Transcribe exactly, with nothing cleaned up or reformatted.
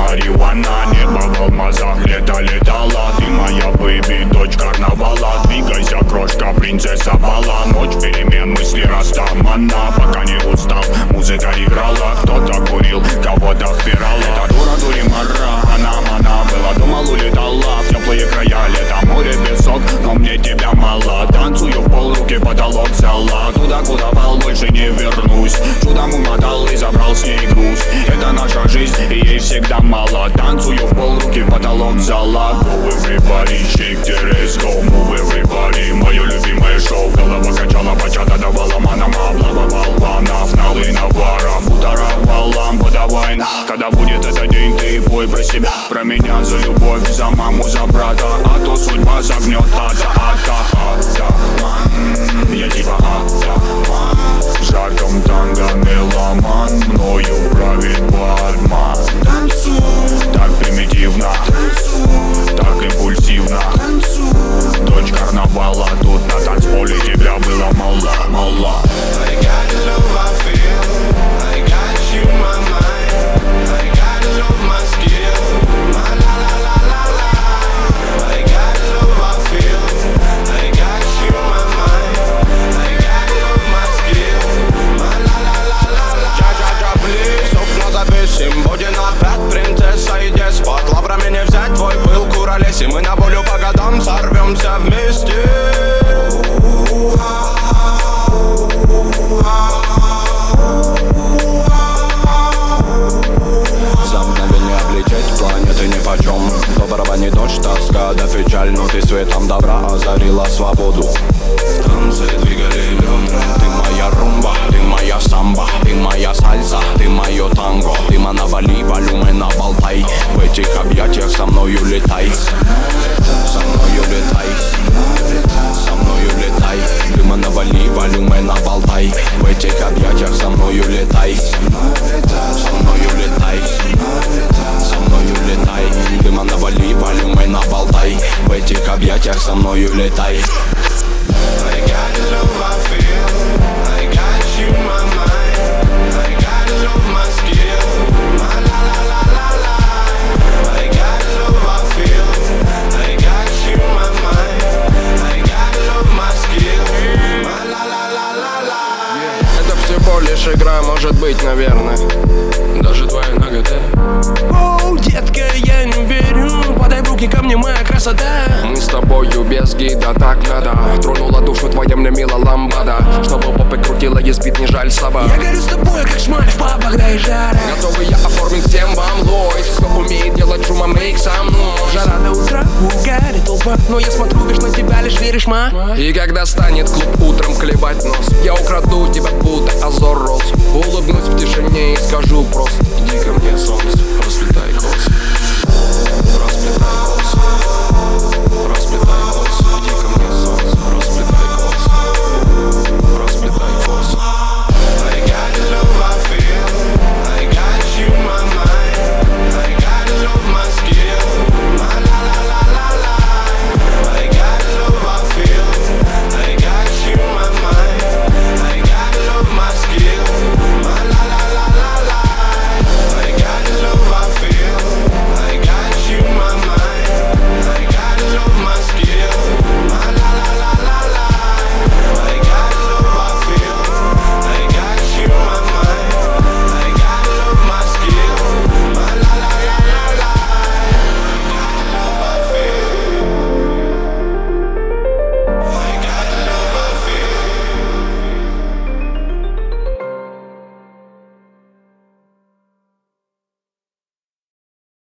марихуана. Небо в алмазах, лето летала. Ты моя бэйби, дочь карнавала. Двигайся, крошка, принцесса бала. Ночь перемен, мысли растамана. Пока не устал, музыка играла. Кто-то курил, кого-то впирала. Эта дура дуримара, она мана была. Думал, улетала в теплые края. Лето, море, песок, но мне тебя мало. Танцую в пол, руки потолок взяла. Туда, куда пал, больше не вернусь. Чудом умотал и забрал с ней груз. Это наша жизнь, и ей всегда мало. Танцую в пол, руки потолок взяла. Go everybody, shake the ass, go move everybody. Мое любимое шоу, голова качала, бачата давала манам. Облавывал ванов, налы наваров, уторовал лампу, давай на. Когда будет этот день, ты пой про себя, про меня, за любовь, за маму, за брата. А то судьба загнет ада, ада, ада. Я типа атаман, в жарком танго меломан. Мною правит бармен. Танцуй, так примитивно, танцуй, так импульсивно, танцуй. Дочь карнавала, тут на танцполе тебя было мало, мало. I got the love I feel, I got you in my mind, I got the love my skill, my la la la la la. I got the love I feel, I got you in my mind, I got the love my skill, my la la la la la. Ча-ча-ча, плиз, окна запишем, будем опять принцесса и деспот. Лаврами не взять твой пыл, куролеси, мы на волю по годам сорвемся вместе. Планеты нипочем, доброго не дождь, тоска да печаль. Но ты светом добра озарила свободу. В танце двигали бедра. Ты моя румба, ты моя самба, ты моя сальса, ты мое танго. Ты навали, волюмена болтай. В этих объятиях со мною летай. Со мною летай, со мною летай. Ты навали, волюмена болтай. В этих объятиях со мною летай. Со мною летай, со мною летай. Дыма навали, волюмена болтай. В этих объятиях со мною летай. I got the love I feel, I got you in my mind, I got the love my skill, my la la la la la. I got the love I feel, I got you in my mind, I got the love my skill, my la la la la la. Это всего лишь игра, может быть, наверное. Даже твоя нагота. Оу, детка, я не верю. Подай в руки ко мне, моя красота. Мы с тобою без гида, так надо. Тронула душу твоя мне мила ламбада. Чтобы попы крутила, ездить не жаль слабо. Я горю с тобой, как шмаль в пабах, да и жара. Готовы я оформить всем вам лойс. Кто умеет делать шума, мейк со мной. Жара до утра, угарит толпа. Но я смотрю, видишь на тебя, лишь веришь, ма. И когда станет клуб утром клевать,